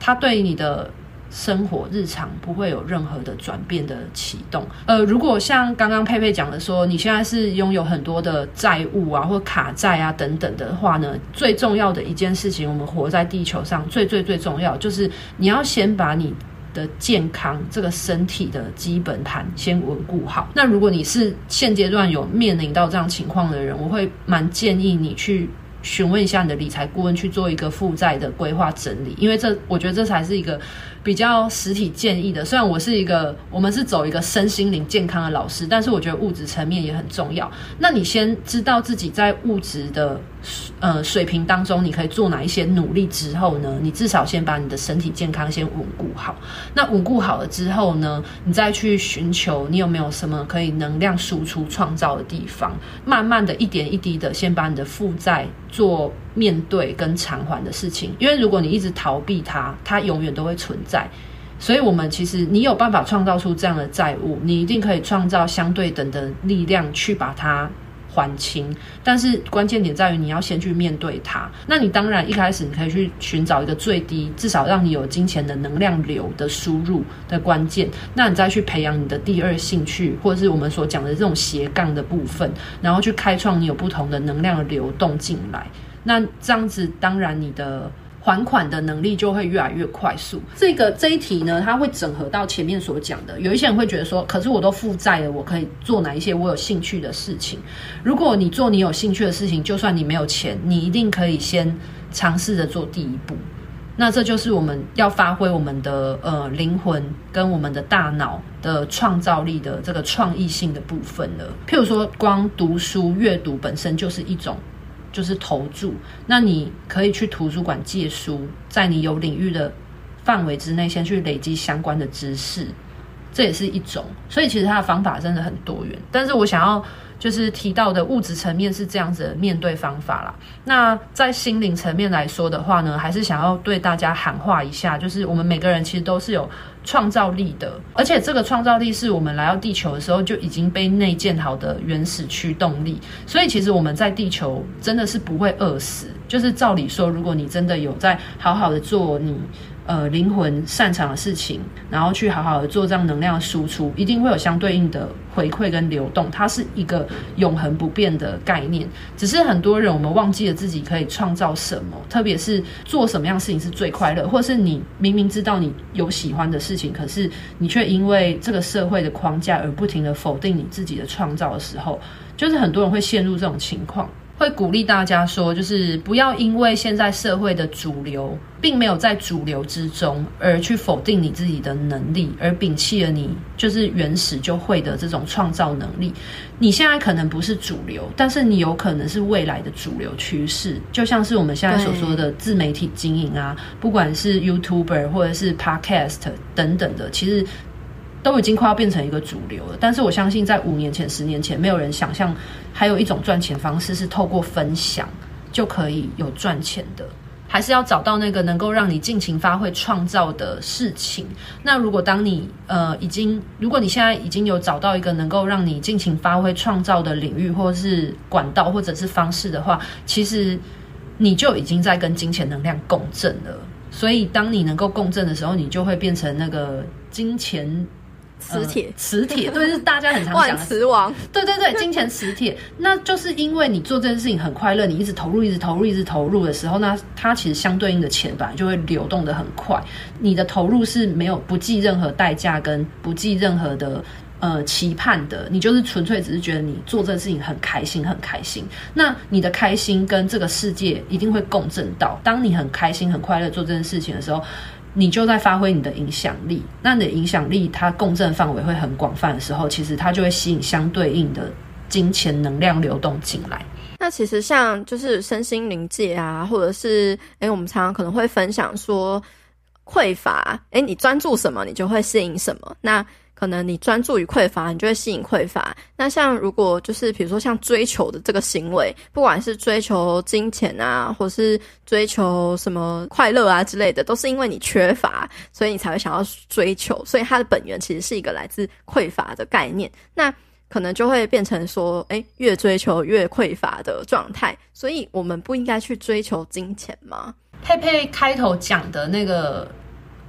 它对你的生活日常不会有任何的转变的启动。呃，如果像刚刚佩佩讲的说，你现在是拥有很多的债务啊，或卡债啊等等的话呢，最重要的一件事情，我们活在地球上最最最重要，就是你要先把你的健康这个身体的基本盘先稳固好。那如果你是现阶段有面临到这样情况的人，我会蛮建议你去询问一下你的理财顾问，去做一个负债的规划整理，因为这我觉得这才是一个比较实体建议的。虽然我是一个我们是走一个身心灵健康的老师，但是我觉得物质层面也很重要。那你先知道自己在物质的呃水平当中你可以做哪一些努力之后呢，你至少先把你的身体健康先稳固好。那稳固好了之后呢，你再去寻求你有没有什么可以能量输出创造的地方，慢慢的一点一滴的先把你的负债做面对跟偿还的事情。因为如果你一直逃避它，它永远都会存在。所以我们其实你有办法创造出这样的债务，你一定可以创造相对等的力量去把它还清，但是关键点在于你要先去面对它。那你当然一开始你可以去寻找一个最低至少让你有金钱的能量流的输入的关键，那你再去培养你的第二兴趣，或者是我们所讲的这种斜杠的部分，然后去开创你有不同的能量的流动进来。那这样子当然你的还款的能力就会越来越快速。这个这一题呢，它会整合到前面所讲的。有一些人会觉得说，可是我都负债了，我可以做哪一些我有兴趣的事情？如果你做你有兴趣的事情，就算你没有钱，你一定可以先尝试着做第一步。那这就是我们要发挥我们的呃灵魂跟我们的大脑的创造力的这个创意性的部分了。譬如说，光读书阅读本身就是一种。就是投注，那你可以去图书馆借书，在你有领域的范围之内先去累积相关的知识，这也是一种。所以其实它的方法真的很多元，但是我想要就是提到的物质层面是这样子的面对方法啦。那在心灵层面来说的话呢，还是想要对大家喊话一下，就是我们每个人其实都是有创造力的，而且这个创造力是我们来到地球的时候就已经被内建好的原始驱动力。所以其实我们在地球真的是不会饿死，就是照理说，如果你真的有在好好的做你呃灵魂擅长的事情，然后去好好的做这样能量的输出，一定会有相对应的回馈跟流动，它是一个永恒不变的概念。只是很多人我们忘记了自己可以创造什么，特别是做什么样的事情是最快乐，或是你明明知道你有喜欢的事情，可是你却因为这个社会的框架而不停的否定你自己的创造的时候，就是很多人会陷入这种情况。会鼓励大家说，就是不要因为现在社会的主流并没有在主流之中而去否定你自己的能力，而摒弃了你就是原始就会的这种创造能力。你现在可能不是主流，但是你有可能是未来的主流趋势。就像是我们现在所说的自媒体经营啊，不管是 YouTuber 或者是 Podcast 等等的，其实都已经快要变成一个主流了。但是我相信在五年前十年前没有人想象还有一种赚钱方式是透过分享就可以有赚钱的，还是要找到那个能够让你尽情发挥创造的事情。那如果当你呃已经如果你现在已经有找到一个能够让你尽情发挥创造的领域或是管道或者是方式的话，其实你就已经在跟金钱能量共振了。所以当你能够共振的时候，你就会变成那个金钱磁铁、呃、 磁铁，对，是大家很常讲的万磁王， 对对对，金钱磁铁。那就是因为你做这件事情很快乐，你一直投入一直投入一直投入的时候，那它其实相对应的钱本来就会流动的很快。你的投入是没有不计任何代价跟不计任何的呃期盼的，你就是纯粹只是觉得你做这个事情很开心很开心。那你的开心跟这个世界一定会共振到，当你很开心很快乐做这件事情的时候，你就在发挥你的影响力。那你的影响力它共振范围会很广泛的时候，其实它就会吸引相对应的金钱能量流动进来。 那其实像就是身心灵界啊，或者是诶我们常常可能会分享说匮乏，诶你专注什么你就会吸引什么。那可能你专注于匮乏，你就会吸引匮乏。那像如果就是比如说像追求的这个行为，不管是追求金钱啊，或是追求什么快乐啊之类的，都是因为你缺乏，所以你才会想要追求，所以它的本源其实是一个来自匮乏的概念。那可能就会变成说诶越追求越匮乏的状态。所以我们不应该去追求金钱吗？ 佩佩开头讲的那个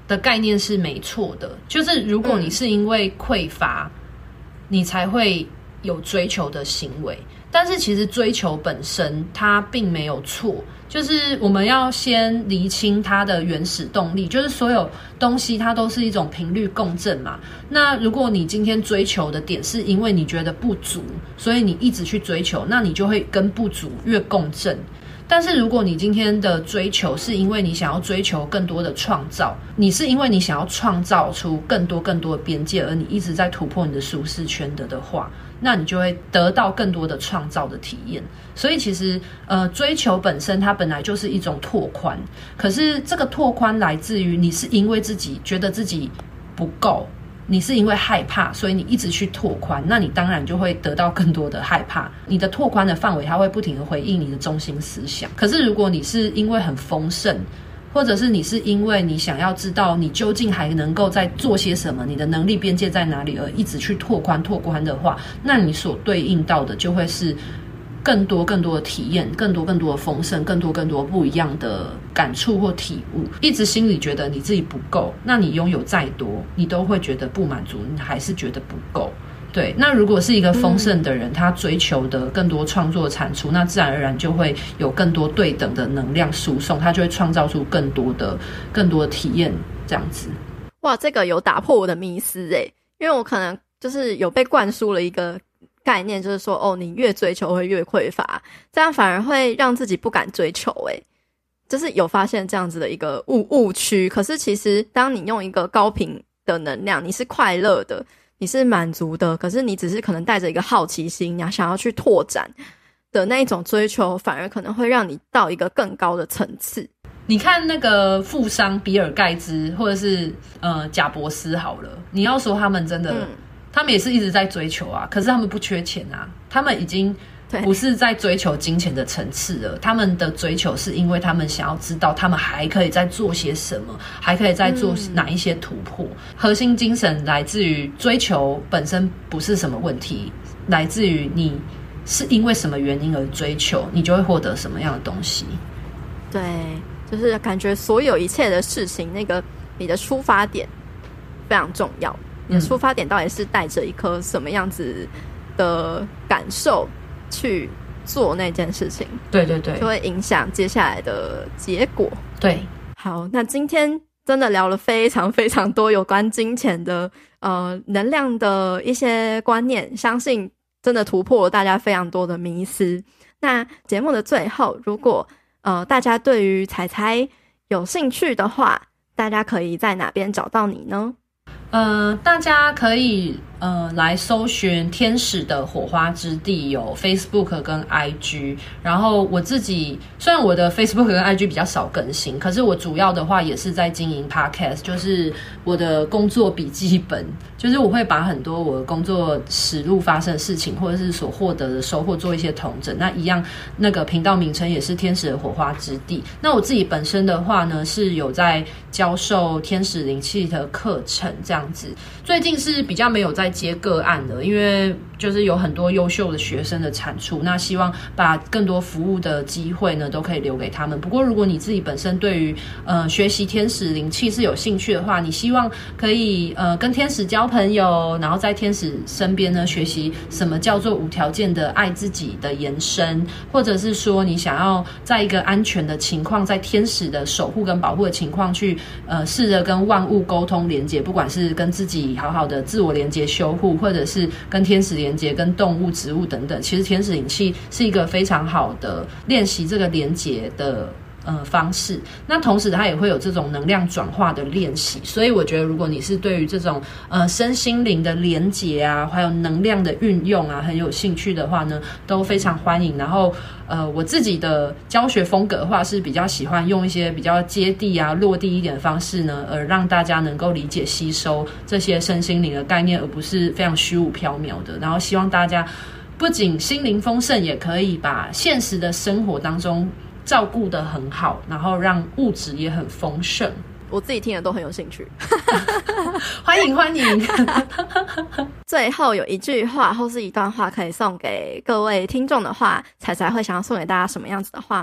的概念是没错的，就是如果你是因为匮乏、嗯、你才会有追求的行为，但是其实追求本身它并没有错，就是我们要先厘清它的原始动力，就是所有东西它都是一种频率共振嘛。那如果你今天追求的点是因为你觉得不足，所以你一直去追求，那你就会跟不足越共振。但是如果你今天的追求是因为你想要追求更多的创造，你是因为你想要创造出更多更多的边界，而你一直在突破你的舒适圈的的话，那你就会得到更多的创造的体验。所以其实呃，追求本身它本来就是一种拓宽，可是这个拓宽来自于你是因为自己觉得自己不够，你是因为害怕，所以你一直去拓宽，那你当然就会得到更多的害怕。你的拓宽的范围它会不停的回应你的中心思想。可是如果你是因为很丰盛，或者是你是因为你想要知道你究竟还能够再做些什么，你的能力边界在哪里，而一直去拓宽拓宽的话，那你所对应到的就会是更多更多的体验，更多更多的丰盛，更多更多不一样的感触或体悟。一直心里觉得你自己不够，那你拥有再多你都会觉得不满足，你还是觉得不够。对，那如果是一个丰盛的人、嗯、他追求的更多创作产出，那自然而然就会有更多对等的能量输送，他就会创造出更多的更多的体验这样子。 哇，这个有打破我的迷思耶，因为我可能就是有被灌输了一个概念，就是说哦，你越追求会越匮乏，这样反而会让自己不敢追求耶，就是有发现这样子的一个误误区。可是其实当你用一个高频的能量，你是快乐的，你是满足的，可是你只是可能带着一个好奇心，你想要去拓展的那一种追求，反而可能会让你到一个更高的层次。 你看那个富商比尔盖茨或者是呃贾伯斯好了，你要说他们真的、嗯、他们也是一直在追求啊，可是他们不缺钱啊，他们已经不是在追求金钱的层次了，他们的追求是因为他们想要知道他们还可以再做些什么，还可以再做哪一些突破、嗯、核心精神来自于追求本身不是什么问题，来自于你是因为什么原因而追求，你就会获得什么样的东西。 对，就是感觉所有一切的事情，那个你的出发点非常重要，你的出发点到底是带着一颗什么样子的感受去做那件事情， 对对对， 就会影响接下来的结果。 对， 好，那今天真的聊了非常非常多有关金钱的呃能量的一些观念，相信真的突破了大家非常多的迷思。那节目的最后，如果呃大家对于彩彩有兴趣的话，大家可以在哪边找到你呢？ 呃，大家可以呃来搜寻天使的火花之地，有 Facebook 跟 I G， 然后我自己虽然我的 Facebook 跟 I G 比较少更新，可是我主要的话也是在经营 Podcast， 就是我的工作笔记本，就是我会把很多我的工作实路发生的事情或者是所获得的收获做一些统整，那一样那个频道名称也是天使的火花之地。那我自己本身的话呢，是有在教授天使灵气的课程这样子，最近是比较没有在接个案的，因为就是有很多优秀的学生的产出，那希望把更多服务的机会呢都可以留给他们。不过如果你自己本身对于呃学习天使灵气是有兴趣的话，你希望可以呃跟天使交朋友，然后在天使身边呢学习什么叫做无条件的爱自己的延伸，或者是说你想要在一个安全的情况，在天使的守护跟保护的情况去呃试着跟万物沟通连接，不管是跟自己好好的自我连接修护，或者是跟天使连接，跟动物植物等等，其实天使灵气是一个非常好的练习这个连接的呃方式。那同时它也会有这种能量转化的练习，所以我觉得如果你是对于这种呃身心灵的连结啊，还有能量的运用啊很有兴趣的话呢，都非常欢迎。然后呃我自己的教学风格的话是比较喜欢用一些比较接地啊落地一点的方式呢，而让大家能够理解吸收这些身心灵的概念，而不是非常虚无缥缈的。然后希望大家不仅心灵丰盛，也可以把现实的生活当中照顾得很好，然后让物质也很丰盛。 我自己听了都很有兴趣欢迎欢迎最后有一句话或是一段话可以送给各位听众的话，彩彩会想要送给大家什么样子的话吗？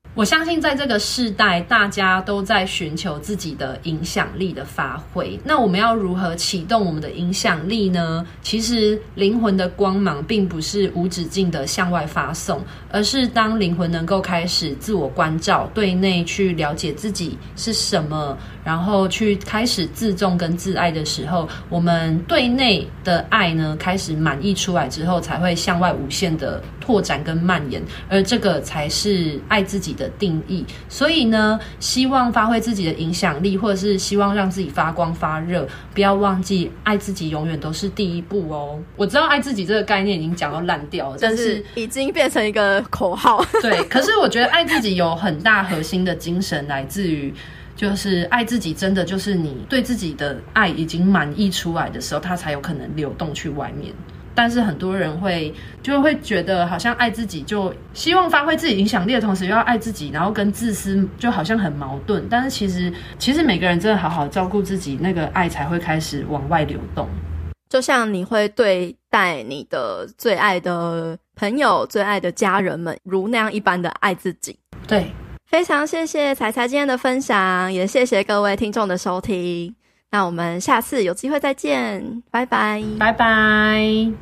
我相信在这个世代，大家都在寻求自己的影响力的发挥。那我们要如何启动我们的影响力呢？其实灵魂的光芒并不是无止境的向外发送，而是当灵魂能够开始自我关照，对内去了解自己是什么，然后去开始自重跟自爱的时候，我们对内的爱呢开始满溢出来之后，才会向外无限的拓展跟蔓延，而这个才是爱自己的定义。所以呢，希望发挥自己的影响力，或者是希望让自己发光发热，不要忘记爱自己永远都是第一步哦。我知道爱自己这个概念已经讲到烂掉了，但是已经变成一个口号。 对，可是我觉得爱自己有很大核心的精神来自于就是爱自己，真的就是你对自己的爱已经满溢出来的时候，它才有可能流动去外面。但是很多人会就会觉得好像爱自己就希望发挥自己影响力的同时又要爱自己，然后跟自私就好像很矛盾。但是其实其实每个人真的好好照顾自己，那个爱才会开始往外流动。 就像你会对待你的最爱的朋友、最爱的家人们如那样一般的爱自己。 对， 非常谢谢彩彩今天的分享，也谢谢各位听众的收听。那我们下次有机会再见，拜拜， 拜拜。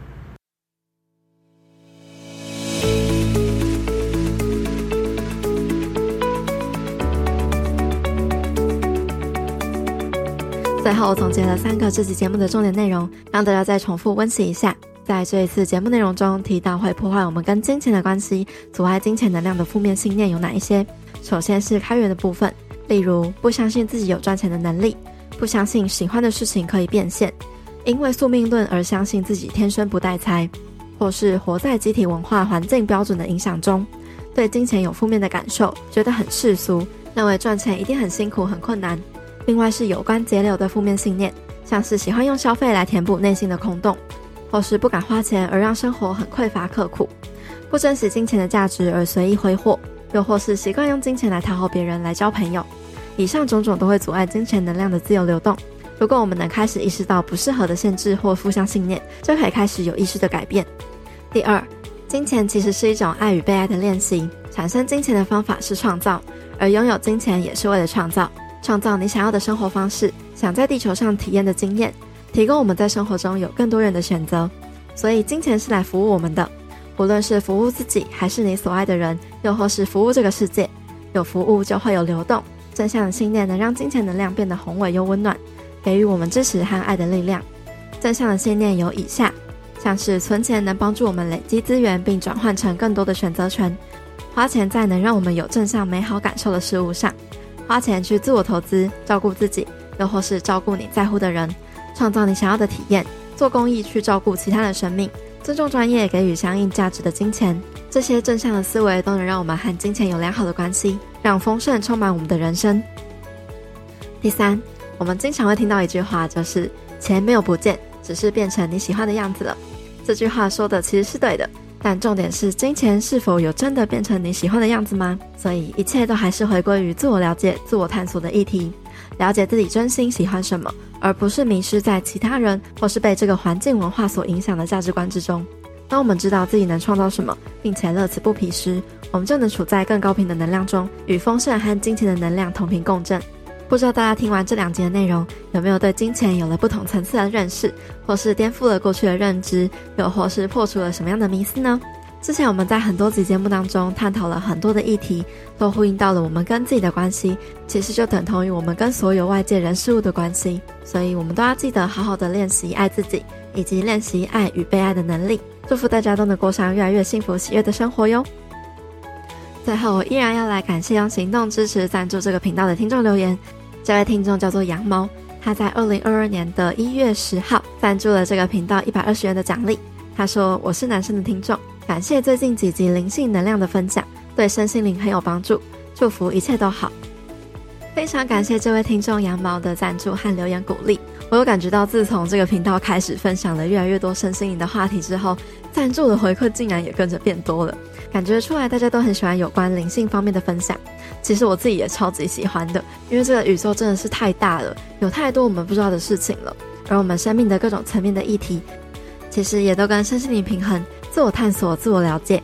最后总结了三个这期节目的重点内容，让大家再重复温习一下。在这一次节目内容中提到会破坏我们跟金钱的关系，阻碍金钱能量的负面信念有哪一些？首先是开源的部分，例如不相信自己有赚钱的能力，不相信喜欢的事情可以变现，因为宿命论而相信自己天生不带财，或是活在集体文化环境标准的影响中，对金钱有负面的感受，觉得很世俗，认为赚钱一定很辛苦很困难。另外是有关节流的负面信念，像是喜欢用消费来填补内心的空洞，或是不敢花钱而让生活很匮乏刻苦，不珍惜金钱的价值而随意挥霍，又或是习惯用金钱来讨好别人来交朋友。以上种种都会阻碍金钱能量的自由流动。如果我们能开始意识到不适合的限制或负向信念，就可以开始有意识的改变。第二，金钱其实是一种爱与被爱的练习，产生金钱的方法是创造，而拥有金钱也是为了创造。创造你想要的生活方式，想在地球上体验的经验，提供我们在生活中有更多人的选择。所以金钱是来服务我们的，无论是服务自己还是你所爱的人，又或是服务这个世界。有服务就会有流动，正向的信念能让金钱能量变得宏伟又温暖，给予我们支持和爱的力量。正向的信念有以下，像是存钱能帮助我们累积资源并转换成更多的选择权，花钱在能让我们有正向美好感受的事物上，花钱去自我投资，照顾自己，又或是照顾你在乎的人，创造你想要的体验，做公益去照顾其他的生命，尊重专业，给予相应价值的金钱。这些正向的思维都能让我们和金钱有良好的关系，让丰盛充满我们的人生。第三，我们经常会听到一句话，就是钱没有不见，只是变成你喜欢的样子了。这句话说的其实是对的，但重点是金钱是否有真的变成你喜欢的样子吗？所以一切都还是回归于自我了解、自我探索的议题，了解自己真心喜欢什么，而不是迷失在其他人或是被这个环境文化所影响的价值观之中。当我们知道自己能创造什么，并且乐此不疲时，我们就能处在更高频的能量中，与丰盛和金钱的能量同频共振。不知道大家听完这两集的内容，有没有对金钱有了不同层次的认识，或是颠覆了过去的认知，又或是破除了什么样的迷思呢？之前我们在很多集节目当中探讨了很多的议题，都呼应到了我们跟自己的关系，其实就等同于我们跟所有外界人事物的关系。所以我们都要记得好好的练习爱自己，以及练习爱与被爱的能力。祝福大家都能过上越来越幸福喜悦的生活哟。最后我依然要来感谢用行动支持赞助这个频道的听众留言。这位听众叫做羊毛，他在二零二二年的一月十号赞助了这个频道一百二十元的奖励。他说，我是男生的听众，感谢最近几集灵性能量的分享，对身心灵很有帮助，祝福一切都好。非常感谢这位听众羊毛的赞助和留言鼓励。我有感觉到自从这个频道开始分享了越来越多身心灵的话题之后，赞助的回馈竟然也跟着变多了，感觉出来大家都很喜欢有关灵性方面的分享。其实我自己也超级喜欢的，因为这个宇宙真的是太大了，有太多我们不知道的事情了，而我们生命的各种层面的议题其实也都跟身心灵平衡、自我探索、自我了解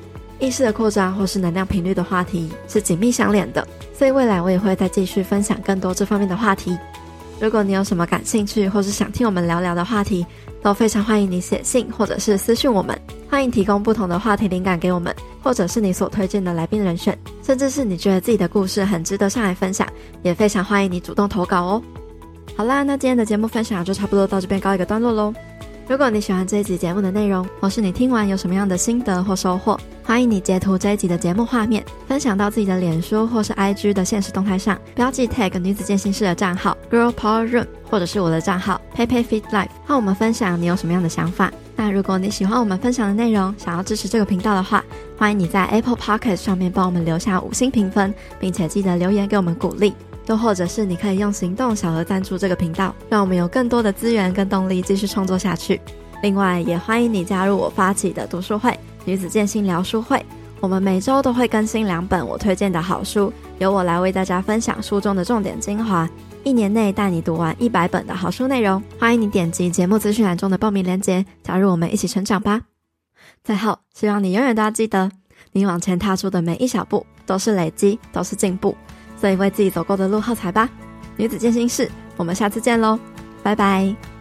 意识的扩张或是能量频率的话题是紧密相连的，所以未来我也会再继续分享更多这方面的话题。如果你有什么感兴趣或是想听我们聊聊的话题，都非常欢迎你写信或者是私讯我们，欢迎提供不同的话题灵感给我们，或者是你所推荐的来宾人选，甚至是你觉得自己的故事很值得上来分享，也非常欢迎你主动投稿哦。好啦，那今天的节目分享就差不多到这边告一个段落咯。如果你喜欢这一集节目的内容，或是你听完有什么样的心得或收获，欢迎你截图这一集的节目画面，分享到自己的脸书或是 I G 的限时动态上，标记 tag 女子健心室的账号 Girl Power Room， 或者是我的账号 PayPay Fit Life， 和我们分享你有什么样的想法。那如果你喜欢我们分享的内容，想要支持这个频道的话，欢迎你在 Apple Podcast 上面帮我们留下五星评分，并且记得留言给我们鼓励，又或者是你可以用行动小额赞助这个频道，让我们有更多的资源跟动力继续创作下去。另外也欢迎你加入我发起的读书会女子健心聊书会，我们每周都会更新两本我推荐的好书，由我来为大家分享书中的重点精华，一年内带你读完一百本的好书内容。欢迎你点击节目资讯栏中的报名链接，加入我们一起成长吧。最后，希望你永远都要记得，你往前踏出的每一小步都是累积，都是进步，所以为自己走过的路喝彩吧。女子健心室，我们下次见咯，拜拜。